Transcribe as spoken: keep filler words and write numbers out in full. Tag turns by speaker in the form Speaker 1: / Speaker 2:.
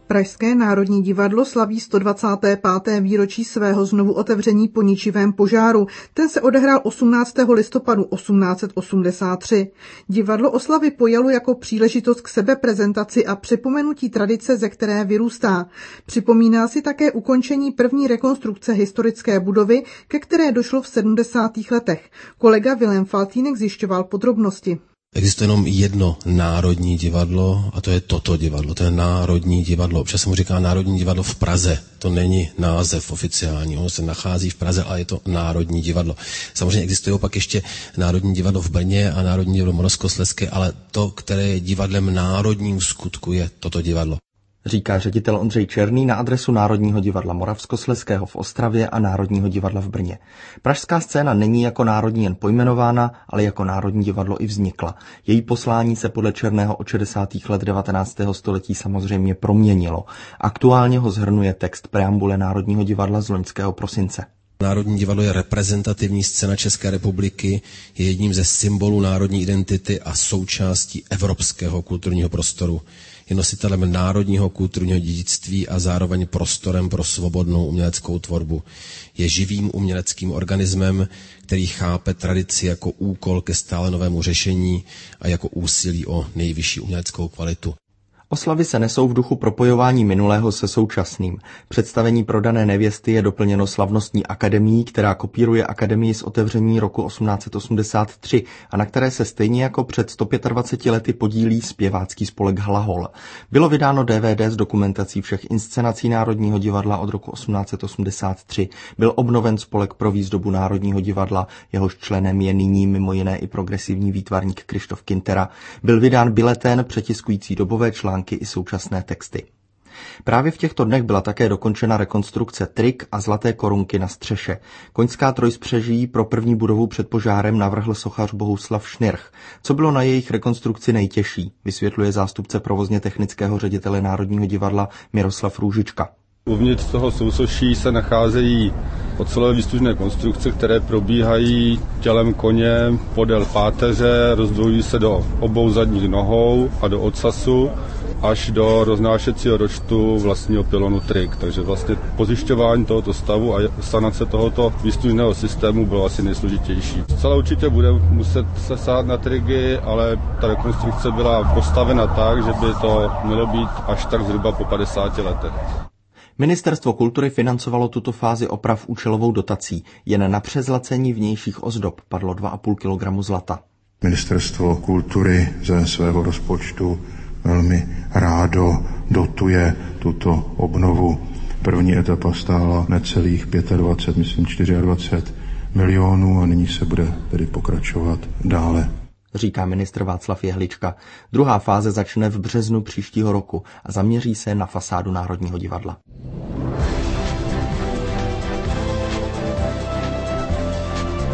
Speaker 1: Pražské Národní divadlo slaví sto dvacáté páté výročí svého znovu otevření po ničivém požáru. Ten se odehrál osmnáctého listopadu osmnáct set osmdesát tři. Divadlo oslavy pojalo jako příležitost k sebeprezentaci a připomenutí tradice, ze které vyrůstá. Připomíná si také ukončení první rekonstrukce historické budovy, ke které došlo v sedmdesátých letech. Kolega Vilém Faltýnek zjišťoval podrobnosti.
Speaker 2: Existuje jenom jedno národní divadlo a to je toto divadlo, to je Národní divadlo. Občas se mu říká Národní divadlo v Praze, to není název oficiální, ono se nachází v Praze, ale je to Národní divadlo. Samozřejmě existuje pak ještě Národní divadlo v Brně a Národní divadlo Moravskoslezské, ale to, které je divadlem národním skutku, je toto divadlo.
Speaker 3: Říká ředitel Ondřej Černý na adresu Národního divadla Moravskoslezského v Ostravě a Národního divadla v Brně. Pražská scéna není jako národní jen pojmenována, ale jako Národní divadlo i vznikla. Její poslání se podle Černého od šedesátých let devatenáctého století samozřejmě proměnilo. Aktuálně ho shrnuje text preambule Národního divadla z loňského prosince.
Speaker 2: Národní divadlo je reprezentativní scéna České republiky, je jedním ze symbolů národní identity a součástí evropského kulturního prostoru. Je nositelem národního kulturního dědictví a zároveň prostorem pro svobodnou uměleckou tvorbu. Je živým uměleckým organismem, který chápe tradici jako úkol ke stále novému řešení a jako úsilí o nejvyšší uměleckou kvalitu.
Speaker 3: Oslavy se nesou v duchu propojování minulého se současným. Představení Prodané nevěsty je doplněno slavnostní akademií, která kopíruje akademii z otevření roku osmnáct set osmdesát tři a na které se stejně jako před sto dvaceti pěti lety podílí zpěvácký spolek Hlahol. Bylo vydáno D V D s dokumentací všech inscenací Národního divadla od roku osmnáct set osmdesát tři. Byl obnoven spolek pro výzdobu Národního divadla, jehož členem je nyní mimo jiné i progresivní výtvarník Krištof Kintera. Byl vydán biletén přetiskující dobové články i současné texty. Právě v těchto dnech byla také dokončena rekonstrukce trik a zlaté korunky na střeše. Koňská trojspřeží pro první budovu před požárem navrhl sochař Bohuslav Šnirch. Co bylo na jejich rekonstrukci nejtěžší, vysvětluje zástupce provozně technického ředitele Národního divadla Miroslav Růžička.
Speaker 4: Uvnitř toho sousoší se nacházejí ocelové výstužné konstrukce, které probíhají tělem koně podél páteře, rozdvojují se do obou zadních nohou a do ocasu až do roznášecího roštu vlastního pylonu trik. Takže vlastně pozjišťování tohoto stavu a sanace tohoto výstužného systému bylo asi nejsložitější. Zcela určitě bude muset se sát na trigy, ale ta rekonstrukce byla postavena tak, že by to mělo být až tak zhruba po padesáti letech.
Speaker 3: Ministerstvo kultury financovalo tuto fázi oprav účelovou dotací. Jen na přezlacení vnějších ozdob padlo dva a půl kilogramu zlata. Ministerstvo kultury ze svého rozpočtu velmi rádo dotuje tuto obnovu. První etapa stála necelých dvacet pět, myslím dvacet čtyři milionů a nyní se bude tedy pokračovat dále. Říká ministr Václav Jehlička. Druhá fáze začne v březnu příštího roku a zaměří se na fasádu Národního divadla.